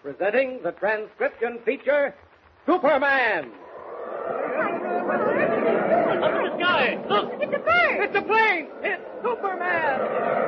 presenting the transcription feature, Superman. Up in the sky! Look! It's a bird! It's a plane! It's Superman!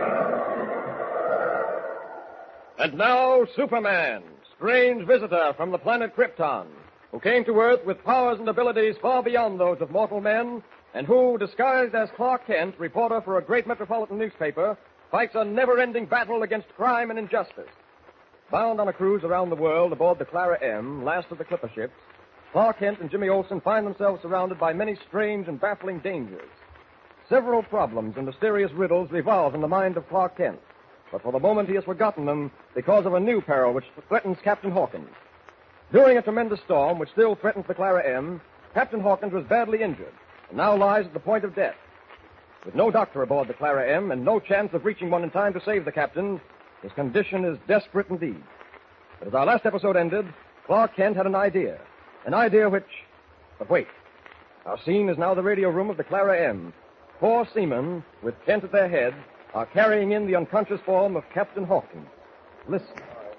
And now, Superman, strange visitor from the planet Krypton, who came to Earth with powers and abilities far beyond those of mortal men, and who, disguised as Clark Kent, reporter for a great metropolitan newspaper, fights a never-ending battle against crime and injustice. Bound on a cruise around the world aboard the Clara M, last of the clipper ships, Clark Kent and Jimmy Olsen find themselves surrounded by many strange and baffling dangers. Several problems and mysterious riddles revolve in the mind of Clark Kent, but for the moment he has forgotten them because of a new peril which threatens Captain Hawkins. During a tremendous storm which still threatens the Clara M, Captain Hawkins was badly injured and now lies at the point of death. With no doctor aboard the Clara M and no chance of reaching one in time to save the captain, his condition is desperate indeed. But as our last episode ended, Clark Kent had an idea which... But wait. Our scene is now the radio room of the Clara M. 4 seamen, with Kent at their head, are carrying in the unconscious form of Captain Hawkins. Listen.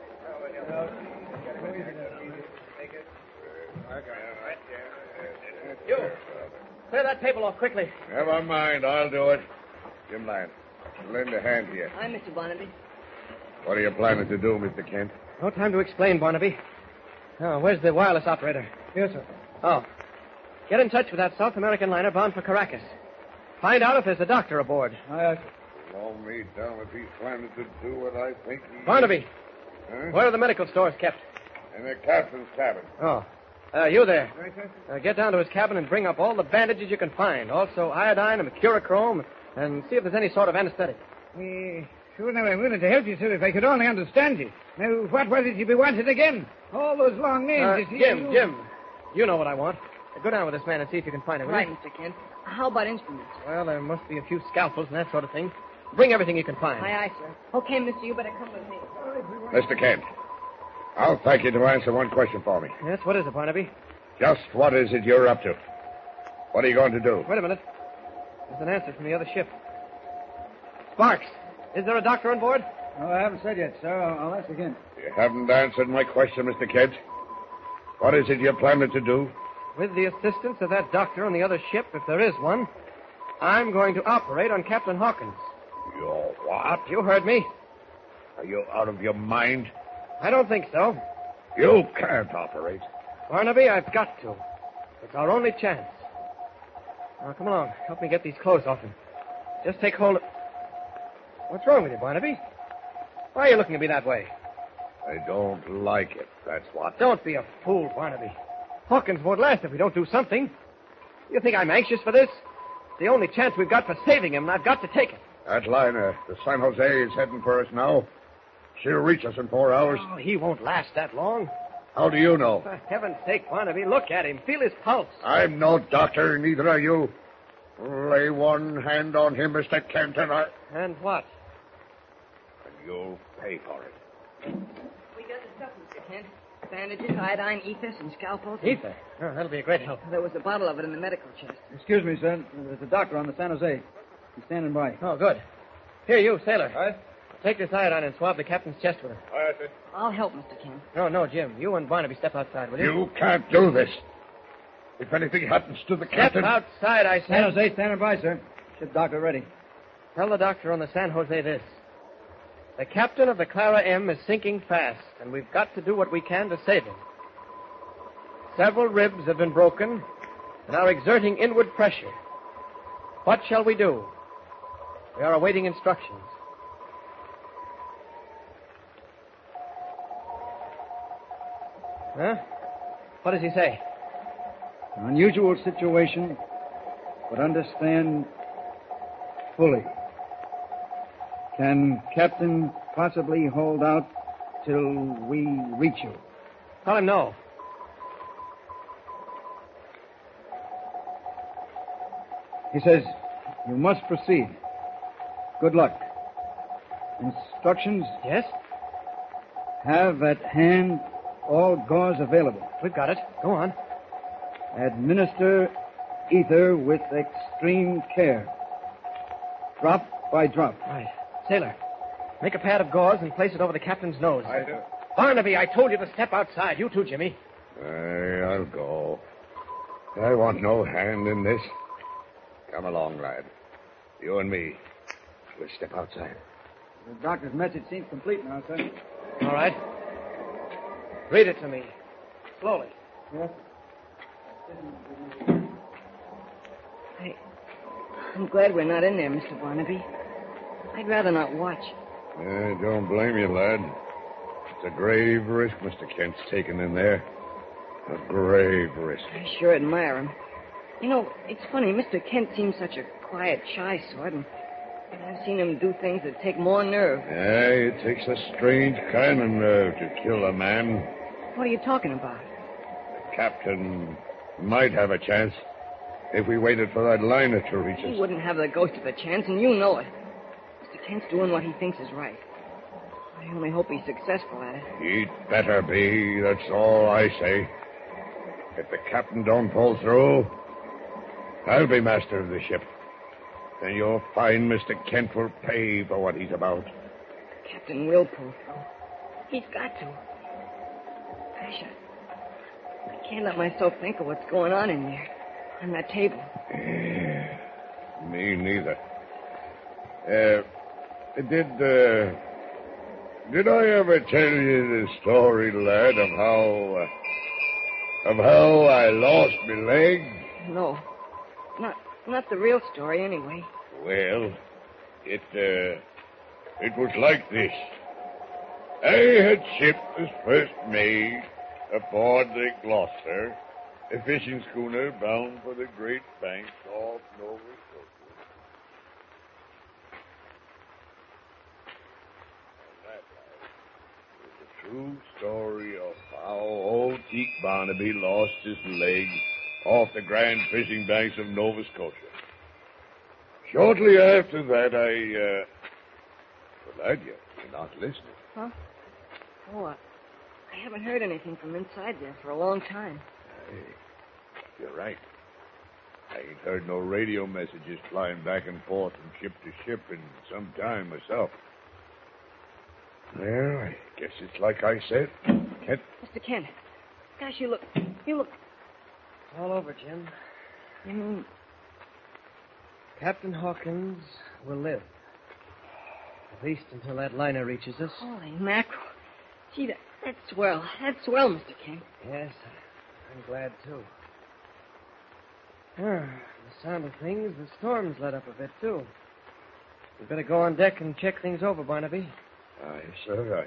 You, clear that table off quickly. Never mind, I'll do it. Jim Lyon, lend a hand here. Hi, Mr. Barnaby. What are you planning to do, Mr. Kent? No time to explain, Barnaby. Oh, where's the wireless operator? Yes, sir. Oh. Get in touch with that South American liner bound for Caracas. Find out if there's a doctor aboard. Aye, sir. Slow me down if he's planning to do what I think he... Barnaby, Huh? where are the medical stores kept? In the captain's cabin. Oh. You there. Right, sir. Get down to his cabin and bring up all the bandages you can find. Also iodine and mercurochrome, and see if there's any sort of anesthetic. Sure, now, I'm willing to help you, sir, if I could only understand you. Now, what was it you be wanted again? All those long names, you see. Jim, you know what I want. Go down with this man and see if you can find him. will Right, you? Mr. Kent. How about instruments? Well, there must be a few scalpels and that sort of thing. Bring everything you can find. Aye, aye, sir. Okay, mister, you better come with me. Mr. Kent, I'll thank you to answer one question for me. Yes, what is it, Barnaby? Just what is it you're up to? What are you going to do? Wait a minute. There's an answer from the other ship. Sparks, is there a doctor on board? No, I haven't said yet, sir. I'll ask again. You haven't answered my question, Mr. Kent. What is it you're planning to do? With the assistance of that doctor on the other ship, if there is one, I'm going to operate on Captain Hawkins. You're what? You heard me. Are you out of your mind? I don't think so. You can't operate. Barnaby, I've got to. It's our only chance. Now, come along. Help me get these clothes off him. Just take hold of... What's wrong with you, Barnaby? Why are you looking at me that way? I don't like it, that's what. Don't be a fool, Barnaby. Hawkins won't last if we don't do something. You think I'm anxious for this? It's the only chance we've got for saving him, and I've got to take it. That liner, the San Jose, is heading for us now. She'll reach us in 4 hours. Oh, he won't last that long. How do you know? For heaven's sake, Barnaby, look at him. Feel his pulse. I'm no doctor, neither are you. Lay one hand on him, Mr. Kent, and And what? you'll pay for it. We got the stuff, Mr. Kent. Bandages, iodine, ethers, and scalpels. Ether. Oh, that'll be a great help. There was a bottle of it in the medical chest. Excuse me, sir. There's a doctor on the San Jose. He's standing by. Oh, good. Here, you, sailor. Aye? Take this iodine and swab the captain's chest with it. I'll help, Mr. Kent. No, Jim. You and Barnaby step outside, will you? You can't do this. If anything happens to the Step captain... outside, I San said. Jose, standing by, sir. Ship doctor ready. Tell the doctor on the San Jose this. The captain of the Clara M is sinking fast, and we've got to do what we can to save him. Several ribs have been broken and are exerting inward pressure. What shall we do? We are awaiting instructions. Huh? What does he say? An unusual situation, but understand fully. Can Captain possibly hold out till we reach you? Tell him no. He says, you must proceed. Good luck. Instructions? Yes? Have at hand all gauze available. We've got it. Go on. Administer ether with extreme care. Drop by drop. Right. Sailor, make a pad of gauze and place it over the captain's nose. I do. Barnaby, I told you to step outside. You too, Jimmy. I'll go. I want no hand in this. Come along, lad. You and me. We'll step outside. The doctor's message seems complete now, son. All right. Read it to me. Slowly. Yes. I'm glad we're not in there, Mr. Barnaby. I'd rather not watch. Don't blame you, lad. It's a grave risk Mr. Kent's taking in there. A grave risk. I sure admire him. You know, it's funny. Mr. Kent seems such a quiet, shy sort, and I've seen him do things that take more nerve. Yeah, it takes a strange kind of nerve to kill a man. What are you talking about? The captain might have a chance if we waited for that liner to reach us. He wouldn't have the ghost of a chance, and you know it. Mr. Kent's doing what he thinks is right. I only hope he's successful at it. He'd better be, that's all I say. If the captain don't pull through, I'll be master of the ship. And you'll find Mr. Kent will pay for what he's about. Captain will pull through. He's got to. Gosh, I can't let myself think of what's going on in there, on that table. Me neither. Did I ever tell you the story, lad, of how I lost my leg? No. Not the real story, anyway. Well, it was like this. I had shipped as first mate aboard the Gloucester, a fishing schooner bound for the Great Banks off Nova Scotia. And that, lad, is the true story of how old Teak Barnaby lost his leg off the grand fishing banks of Nova Scotia. Shortly after that, Well, lad, you're not listening. Huh? Oh, I haven't heard anything from inside there for a long time. Hey, you're right. I ain't heard no radio messages flying back and forth from ship to ship in some time myself. Well, I guess it's like I said. Kent. Mr. Kent. Gosh, you look... It's all over, Jim. You mean... Captain Hawkins will live. At least until that liner reaches us. Holy mackerel. Gee, that's swell. That's swell, Mr. Kent. Yes, I'm glad, too. The sound of things, the storm's let up a bit, too. We'd better go on deck and check things over, Barnaby. Aye, sir.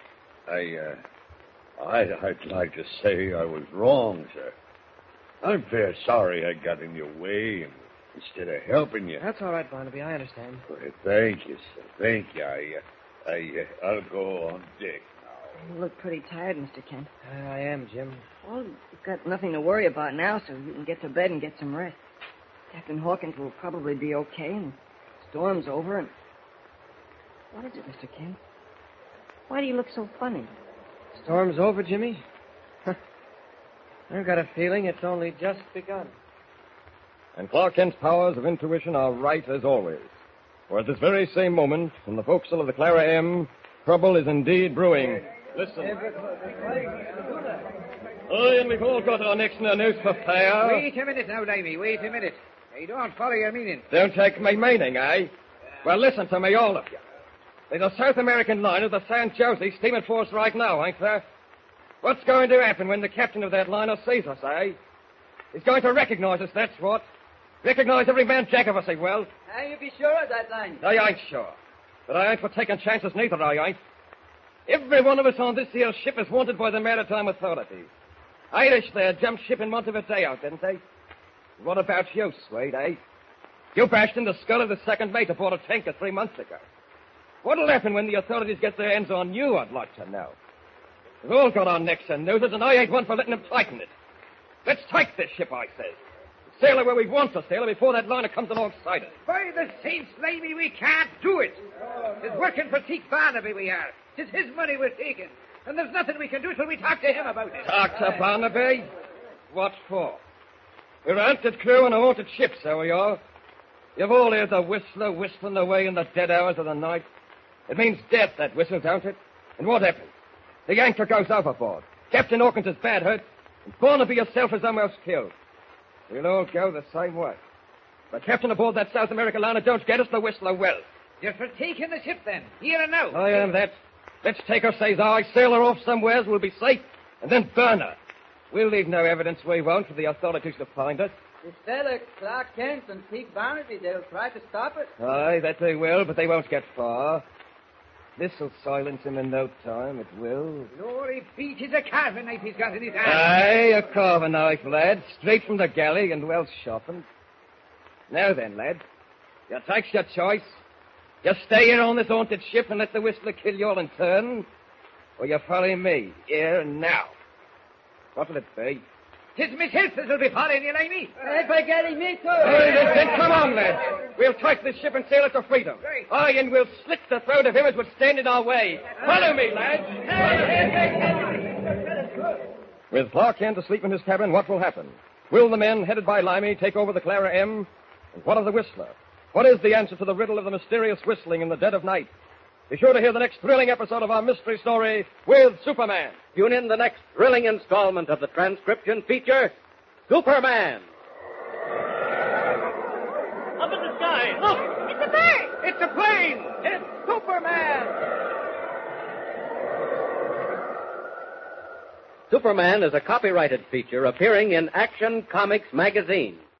I'd like to say I was wrong, sir. I'm fair sorry I got in your way and instead of helping you. That's all right, Barnaby. I understand. Well, thank you, sir. Thank you. I'll go on deck now. You look pretty tired, Mr. Kent. I am, Jim. Well, you've got nothing to worry about now, so you can get to bed and get some rest. Captain Hawkins will probably be okay, and the storm's over, and... What is it, Mr. Kent? Why do you look so funny? Storm's over, Jimmy? I've got a feeling it's only just begun. And Clark Kent's powers of intuition are right as always. For at this very same moment, in the forecastle of the Clara M, trouble is indeed brewing. Listen. Oh, and we've all got our necks in a noose for fire. Wait a minute now, Davy. Wait a minute. I don't follow your meaning. Don't take my meaning, eh? Well, listen to me, all of you. There's a South American liner, the San Jose, steaming for us right now, ain't there? What's going to happen when the captain of that liner sees us, eh? He's going to recognize us, that's what. Recognize every man jack of us, he will. Are you be sure of that, line? I ain't sure. But I ain't for taking chances neither, I ain't. Every one of us on this here ship is wanted by the maritime authorities. Irish there jumped ship in Montevideo, didn't they? What about you, Swade, eh? You bashed in the skull of the second mate aboard a tanker 3 months ago. What'll happen when the authorities get their hands on you, I'd like to know. We've all got our necks and noses, and I ain't one for letting them tighten it. Let's take this ship, I say. Sail her where we want to sail her before that liner comes alongside us. By the saints, Davy, we can't do it. It's working for Teak Barnaby we are. It's his money we're taking. And there's nothing we can do till we talk to him about it. Talk to Barnaby? What for? We're a hunted crew and a haunted ship, so we are. You've all heard the whistler whistling away in the dead hours of the night. It means death, that whistle, don't it? And what happens? The anchor goes overboard. Captain Hawkins is bad hurt, and Barnaby herself is almost killed. We'll all go the same way. But Captain aboard that South American liner don't get us the Whistler well. You're for taking the ship, then, here and now. I am that. Let's take her, says I, sail her off somewheres, we'll be safe, and then burn her. We'll leave no evidence we won't for the authorities to find us. This fella, Clark Kent and Pete Barnaby, they'll try to stop it. Aye, that they will, but they won't get far. This'll silence him in no time, it will. Glory be, 'tis a carving knife he's got in his hand. Aye, a carving knife, lad, straight from the galley and well sharpened. Now then, lad, you takes your choice. You stay here on this haunted ship and let the Whistler kill you all in turn, or you follow me, here and now. What'll it be? 'Tis Miss Hilfers will be following you, Amy. Hey, by Gary, me too. Then come on, lads. We'll take this ship and sail it to freedom. Right. Aye, and we'll slit the throat of him as would stand in our way. Follow me, lads. With Clark Kent asleep in his cabin, what will happen? Will the men headed by Limey take over the Clara M? And what of the Whistler? What is the answer to the riddle of the mysterious whistling in the dead of night? Be sure to hear the next thrilling episode of our mystery story with Superman. Tune in the next thrilling installment of the transcription feature, Superman. Up in the sky, look! It's a bird. It's a plane! It's Superman! Superman is a copyrighted feature appearing in Action Comics magazine.